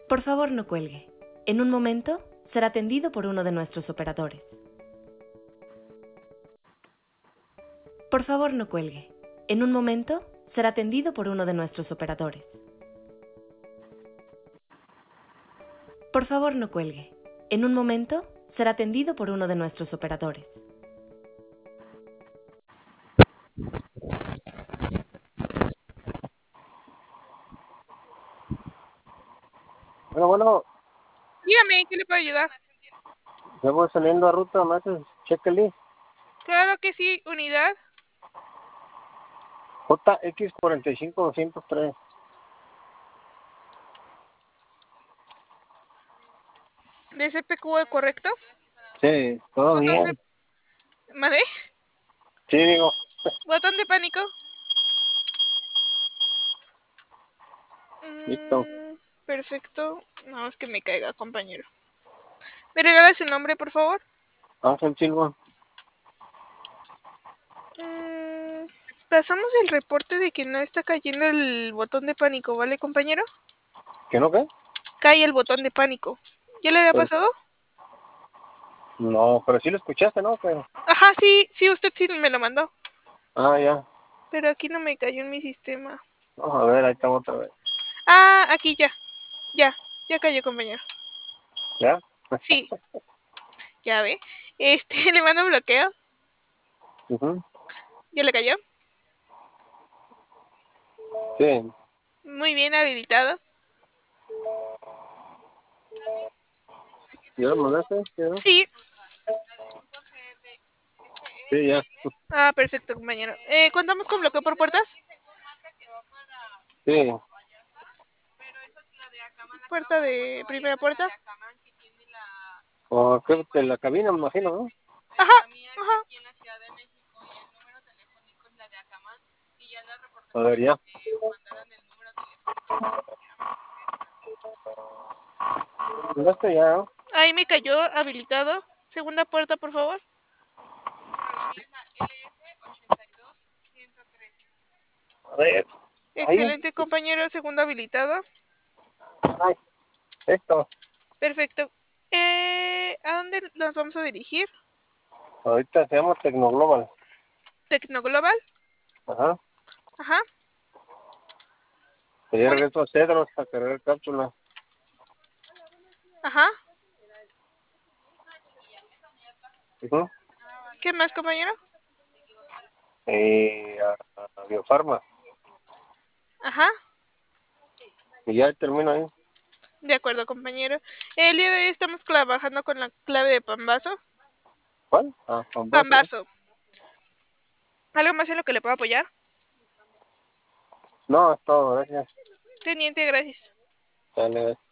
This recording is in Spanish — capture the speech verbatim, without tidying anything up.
Por favor, no cuelgue. En un momento será atendido por uno de nuestros operadores. Por favor, no cuelgue. En un momento será atendido por uno de nuestros operadores. Por favor, no cuelgue. En un momento será atendido por uno de nuestros operadores. Bueno, bueno, Dígame, ¿qué le puedo ayudar? ya voy saliendo a ruta, me haces chequele. Claro que sí, unidad. J X cuatro cinco doscientos tres. ¿De C P Q, correcto? Sí, todo Botón bien. de... ¿Madre? Sí, digo. Botón de pánico. Listo. Mm, perfecto. No, es que me caiga, compañero. ¿Me regala su nombre, por favor? Ángel Silva. Mm, pasamos el reporte de que no está cayendo el botón de pánico, ¿vale, compañero? ¿Qué no qué? Cae el botón de pánico. ¿Ya le había Pues, pasado? no, pero sí lo escuchaste, ¿no? Pero... Ajá, sí, sí, usted sí me lo mandó. Ah, ya. Pero aquí no me cayó en mi sistema. Vamos a ver, ahí estamos otra vez. Ah, aquí ya. Ya, ya cayó, compañero. ¿Ya? Sí, ya ve. Este, le mando bloqueo. Uh-huh. ¿Ya le cayó? Sí. Muy bien, habilitado. ¿Ya lo mandaste? ¿Sí, no? Sí. Sí, ya. Ah, perfecto, compañero. Eh, ¿contamos con bloqueo por puertas? Sí. Puerta de primera puerta. O creo que la cabina, me imagino, ¿no? Ajá, ajá. A ver, ya. ¿Mandaste ya, no? Ahí me cayó, habilitado. Segunda puerta, por favor. A ver. Ahí. Excelente, compañero. Segundo habilitado. Ay, esto. Perfecto. Eh, ¿a dónde nos vamos a dirigir? Ahorita se llama Tecnoglobal. Tecnoglobal. Ajá. Ajá. Ayer Uni- regreso a Cedros a cargar cápsula. Ajá. Uh-huh. ¿Qué más, compañero? Y a, a Biofarma. Ajá. Y ya termino ahí. De acuerdo, compañero. El día de hoy estamos trabajando con la clave de Pambazo. ¿Cuál? Ah, con vos, ¿eh? Pambazo. ¿Algo más en lo que le puedo apoyar? No, es todo, gracias. Teniente, gracias. Dale,